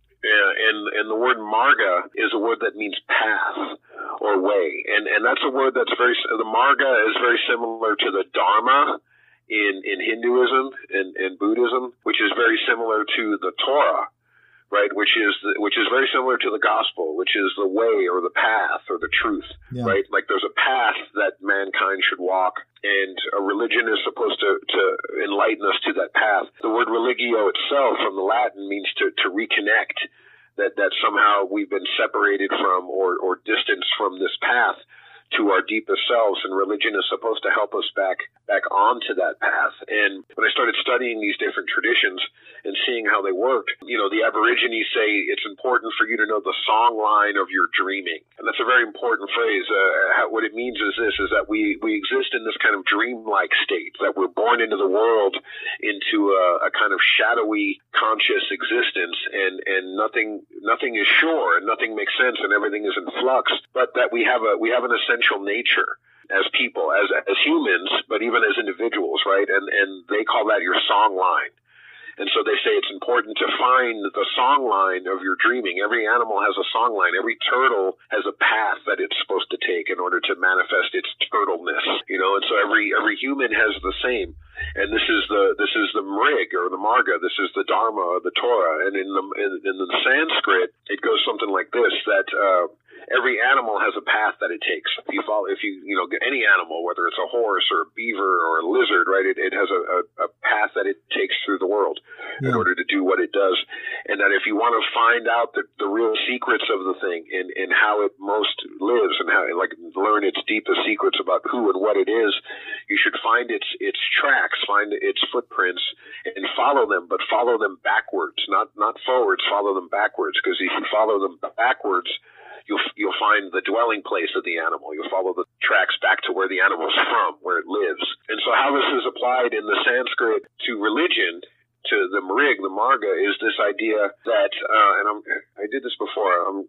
And the word marga is a word that means path or way. And that's a word that's the marga is very similar to the dharma in Hinduism and Buddhism, which is very similar to the Torah, right? Which is very similar to the gospel, which is the way or the path or the truth, yeah. Right? Like there's a path that mankind should walk, and a religion is supposed to enlighten us to that path. The word religio itself from the Latin means to reconnect, that somehow we've been separated from or distanced from this path to our deepest selves, and religion is supposed to help us back onto that path. And when I started studying these different traditions and seeing how they worked, the Aborigines say it's important for you to know the song line of your dreaming. And that's a very important phrase. What it means is this, is that we exist in this kind of dreamlike state, that we're born into the world into a kind of shadowy conscious existence, and nothing is sure, and nothing makes sense, and everything is in flux, but that we have an essential nature as people, as humans, but even as individuals, right? And they call that your song line. And so they say it's important to find the song line of your dreaming. Every animal has a song line. Every turtle has a path that it's supposed to take in order to manifest its turtleness, and so every human has the same. And this is the mrig or the marga. This is the dharma, the Torah. And in the Sanskrit, it goes something like this, that every animal has a path that it takes. If you any animal, whether it's a horse or a beaver or a lizard, right, it has a path that it takes through the world in order to do what it does. And that if you want to find out the real secrets of the thing and how it most lives, and how learn its deepest secrets about who and what it is, you should find its tracks, find its footprints, and follow them, but follow them backwards, not forwards. Follow them backwards, because if you follow them backwards, you'll find the dwelling place of the animal. You'll follow the tracks back to where the animal's from, where it lives. And so how this is applied in the Sanskrit to religion, to the mrig, the marga, is this idea that, I did this before, I'm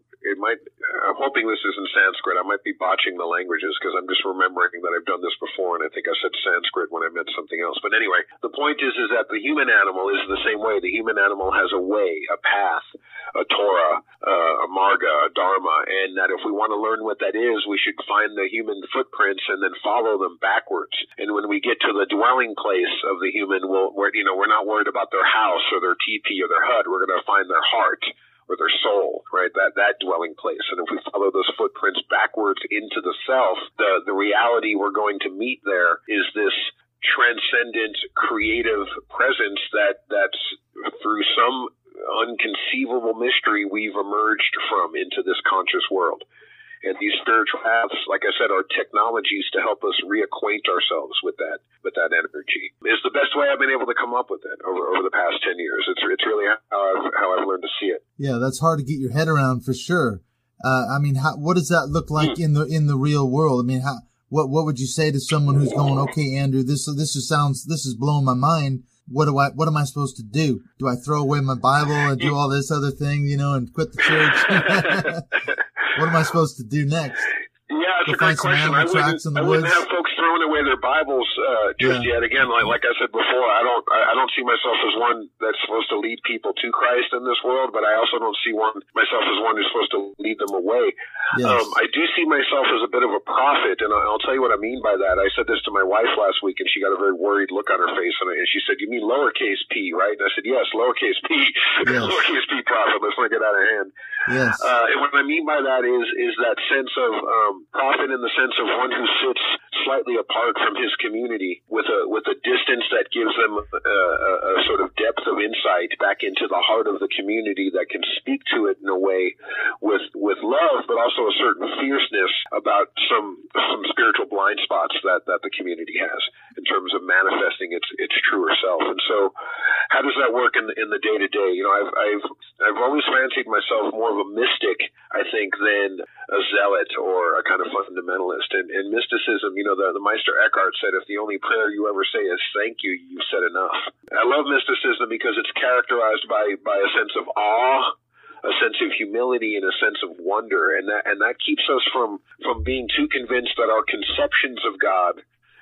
hoping this is in Sanskrit. I might be botching the languages because I'm just remembering that I've done this before, and I think I said Sanskrit when I meant something else. But anyway, the point is that the human animal is the same way. The human animal has a way, a path, a Torah, a marga, a dharma, and that if we want to learn what that is, we should find the human footprints and then follow them backwards. And when we get to the dwelling place of the human, we're not worried about their house or their teepee or their hut. We're going to find their heart or their soul, right? That dwelling place. And if we follow those footprints backwards into the self, the reality we're going to meet there is this transcendent creative presence that's through some unconceivable mystery we've emerged from into this conscious world. And these spiritual paths, like I said, are technologies to help us reacquaint ourselves with that energy. It's the best way I've been able to come up with it over the past 10 years. It's really how I've learned to see it. Yeah, that's hard to get your head around for sure. What does that look like in the real world? I mean, what would you say to someone who's going, okay, Andrew, this is blowing my mind. What am I supposed to do? Do I throw away my Bible and do all this other thing, and quit the church? What am I supposed to do next? Yeah, it's a great question. I wouldn't have folks throwing away their Bibles just yet. Again, like I said before, I don't see myself as one that's supposed to lead people to Christ in this world, but I also don't see myself as one who's supposed to lead them away. Yes. I do see myself as a bit of a prophet, and I'll tell you what I mean by that. I said this to my wife last week, and she got a very worried look on her face, and she said, "You mean lowercase p, right?" And I said, "Yes, lowercase p, yes. Lowercase p prophet. Let's not get out of hand." Yes. And what I mean by that is that sense of prophet in the sense of one who sits slightly apart from his community with a distance that gives them a sort of depth of insight back into the heart of the community that can speak to it in a way with love, but also a certain fierceness about some spiritual blind spots that the community has in terms of manifesting its truer self. And so how does that work in the day-to-day? You know, I've always fancied myself more of a mystic, I think, than a zealot or a kind of fundamentalist. And mysticism, you know, the Meister Eckhart said, if the only prayer you ever say is thank you, you've said enough. I love mysticism because it's characterized by a sense of awe, a sense of humility, and a sense of wonder. And that keeps us from being too convinced that our conceptions of God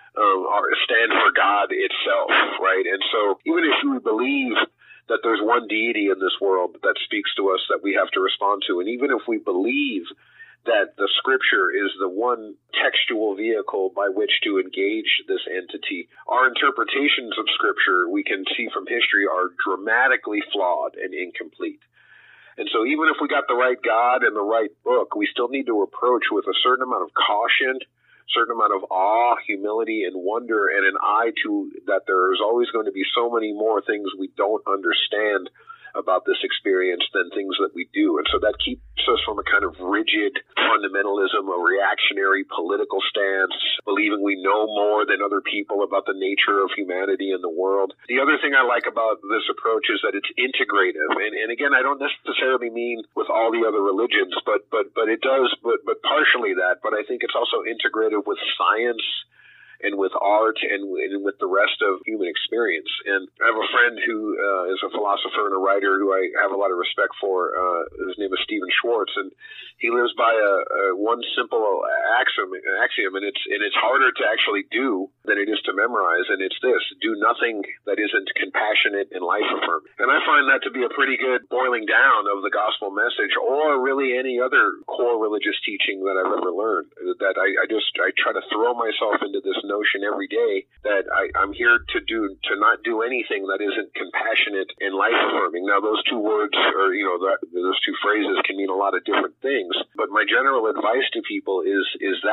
stand for God itself, right? And so even if we believe that there's one deity in this world that speaks to us that we have to respond to, and even if we believe that the scripture is the one textual vehicle by which to engage this entity, our interpretations of scripture, we can see from history, are dramatically flawed and incomplete. And so even if we got the right God and the right book, we still need to approach with a certain amount of caution, certain amount of awe, humility, and wonder, and an eye to that there's always going to be so many more things we don't understand about this experience than things that we do. And so that keeps us from a kind of rigid fundamentalism, a reactionary political stance, believing we know more than other people about the nature of humanity and the world. The other thing I like about this approach is that it's integrative. And again, I don't necessarily mean with all the other religions, but it does, but partially that. But I think it's also integrative with science and with art and with the rest of human experience. And I have a friend who is a philosopher and a writer who I have a lot of respect for. His name is Stephen Schwartz, and he lives by one simple axiom, and it's harder to actually do than it is to memorize, and it's this: do nothing that isn't compassionate and life-affirming. And I find that to be a pretty good boiling down of the gospel message, or really any other core religious teaching that I've ever learned. That I try to throw myself into this notion every day that I'm here to not do anything that isn't compassionate and life-affirming. Now, those two words, or those two phrases, can mean a lot of different things. But my general advice to people is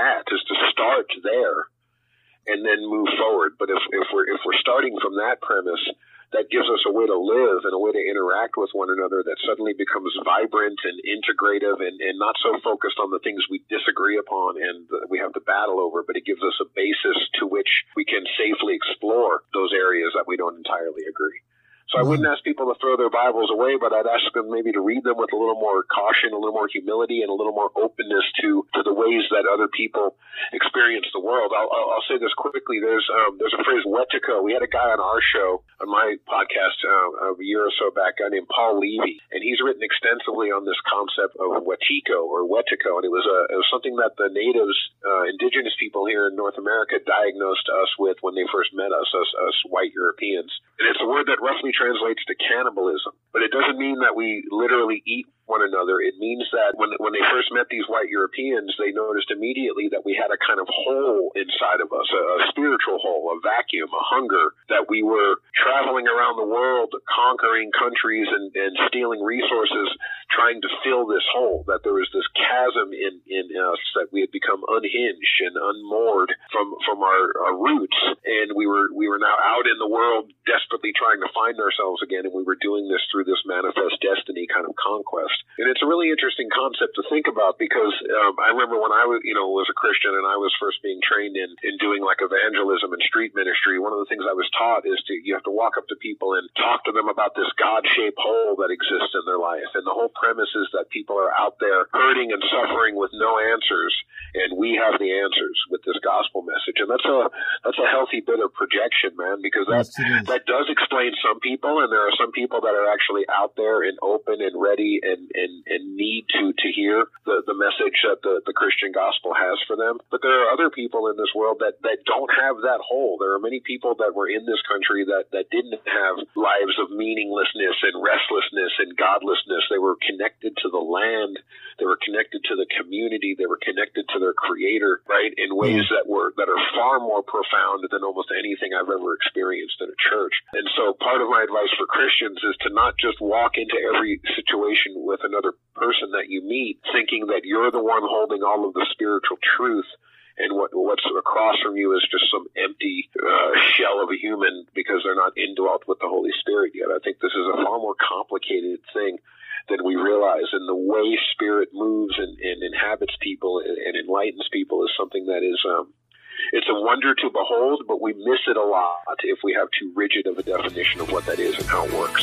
to start there and then move forward. But if we're starting from that premise, that gives us a way to live and a way to interact with one another that suddenly becomes vibrant and integrative and not so focused on the things we disagree upon and we have to battle over, but it gives us a basis to which we can safely explore those areas that we don't entirely agree. So I wouldn't ask people to throw their Bibles away, but I'd ask them maybe to read them with a little more caution, a little more humility, and a little more openness to the ways that other people experience the world. I'll say this quickly. There's a phrase, wetico. We had a guy on our show, on my podcast a year or so back, a guy named Paul Levy, and he's written extensively on this concept of wetico or wetico, and it was something that the natives, indigenous people here in North America, diagnosed us with when they first met us white Europeans. And it's a word that roughly translates to cannibalism, but it doesn't mean that we literally eat one another. It means that when they first met these white Europeans, they noticed immediately that we had a kind of hole inside of us, a spiritual hole, a vacuum, a hunger, that we were traveling around the world, conquering countries and stealing resources, trying to fill this hole, that there was this chasm in us, that we had become unhinged and unmoored from our roots, and we were now out in the world desperately trying to find ourselves again, and we were doing this through this manifest destiny kind of conquest. And it's a really interesting concept to think about because I remember when I was a Christian and I was first being trained in doing like evangelism and street ministry, one of the things I was taught is you have to walk up to people and talk to them about this God-shaped hole that exists in their life. And the whole premise is that people are out there hurting and suffering with no answers, and we have the answers with this gospel message. And that's a healthy bit of projection, man, because that does explain some people, and there are some people that are actually out there and open and ready and need to hear the message that the Christian gospel has for them. But there are other people in this world that don't have that hole. There are many people that were in this country that didn't have lives of meaninglessness and restlessness and godlessness. They were connected to the land. They were connected to the community. They were connected to their creator, right, in ways that are far more profound than almost anything I've ever experienced in a church. And so part of my advice for Christians is to not just walk into every situation with another person that you meet thinking that you're the one holding all of the spiritual truth and what's across from you is just some empty shell of a human because they're not indwelt with the Holy Spirit yet. I think this is a far more complicated thing than we realize, and the way Spirit moves and inhabits people and enlightens people is something that is it's a wonder to behold, but we miss it a lot if we have too rigid of a definition of what that is and how it works.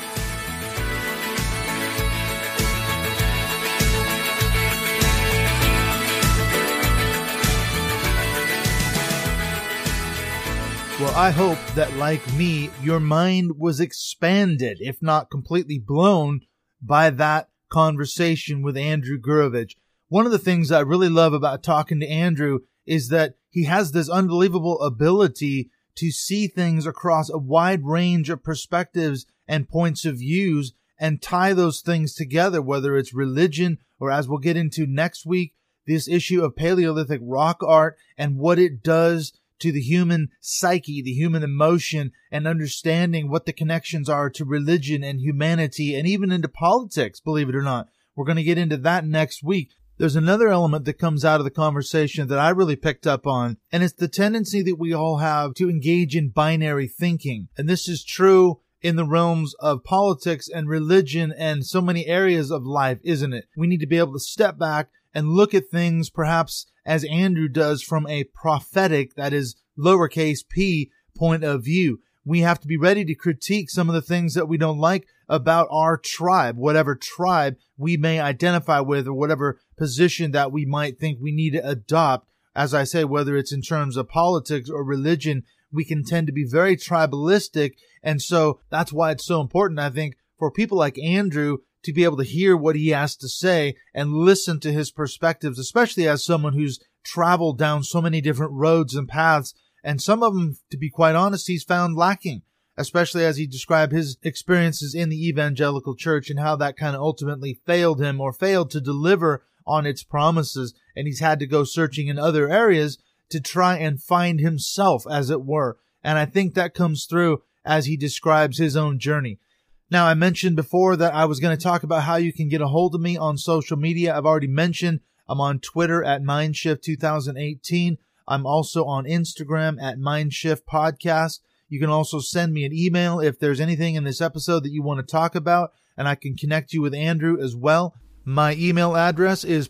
Well, I hope that, like me, your mind was expanded, if not completely blown, by that conversation with Andrew Gurovich. One of the things I really love about talking to Andrew is that he has this unbelievable ability to see things across a wide range of perspectives and points of views and tie those things together, whether it's religion or, as we'll get into next week, this issue of Paleolithic rock art and what it does to the human psyche, the human emotion, and understanding what the connections are to religion and humanity and even into politics, believe it or not. We're going to get into that next week. There's another element that comes out of the conversation that I really picked up on, and it's the tendency that we all have to engage in binary thinking. And this is true in the realms of politics and religion and so many areas of life, isn't it? We need to be able to step back and look at things perhaps as Andrew does from a prophetic, that is lowercase p, point of view. We have to be ready to critique some of the things that we don't like about our tribe, whatever tribe we may identify with or whatever position that we might think we need to adopt. As I say, whether it's in terms of politics or religion, we can tend to be very tribalistic. And so that's why it's so important, I think, for people like Andrew to be able to hear what he has to say and listen to his perspectives, especially as someone who's traveled down so many different roads and paths. And some of them, to be quite honest, he's found lacking, especially as he described his experiences in the evangelical church and how that kind of ultimately failed him or failed to deliver on its promises. And he's had to go searching in other areas to try and find himself, as it were. And I think that comes through as he describes his own journey. Now, I mentioned before that I was going to talk about how you can get a hold of me on social media. I've already mentioned I'm on Twitter at Mindshift2018. I'm also on Instagram at Mindshift Podcast. You can also send me an email if there's anything in this episode that you want to talk about, and I can connect you with Andrew as well. My email address is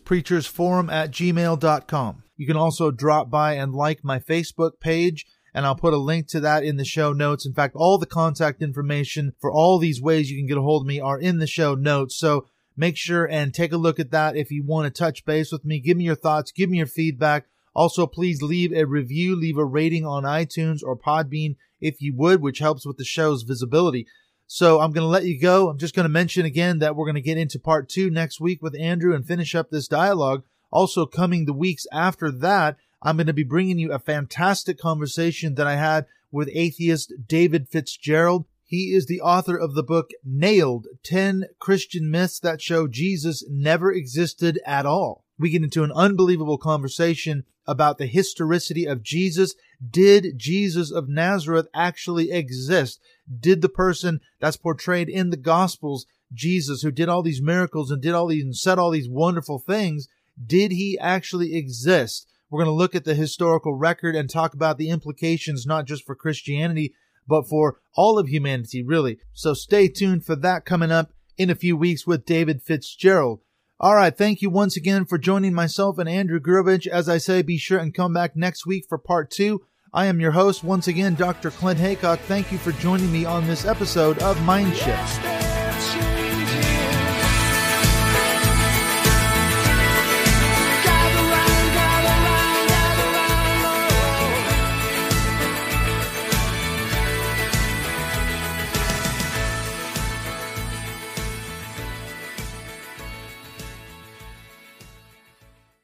preachersforum@gmail.com. You can also drop by and like my Facebook page, and I'll put a link to that in the show notes. In fact, all the contact information for all these ways you can get a hold of me are in the show notes. So make sure and take a look at that if you want to touch base with me. Give me your thoughts. Give me your feedback. Also, please leave a review, leave a rating on iTunes or Podbean if you would, which helps with the show's visibility. So I'm going to let you go. I'm just going to mention again that we're going to get into part 2 next week with Andrew and finish up this dialogue. Also, coming the weeks after that, I'm going to be bringing you a fantastic conversation that I had with atheist David Fitzgerald. He is the author of the book Nailed, 10 Christian Myths That Show Jesus Never Existed at All. We get into an unbelievable conversation about the historicity of Jesus. Did Jesus of Nazareth actually exist? Did the person that's portrayed in the Gospels, Jesus, who did all these miracles and did all these and said all these wonderful things, did he actually exist? We're going to look at the historical record and talk about the implications, not just for Christianity, but for all of humanity, really. So stay tuned for that coming up in a few weeks with David Fitzgerald. All right, thank you once again for joining myself and Andrew Gurovich. As I say, be sure and come back next week for part 2. I am your host, once again, Dr. Clint Haycock. Thank you for joining me on this episode of Mindshift.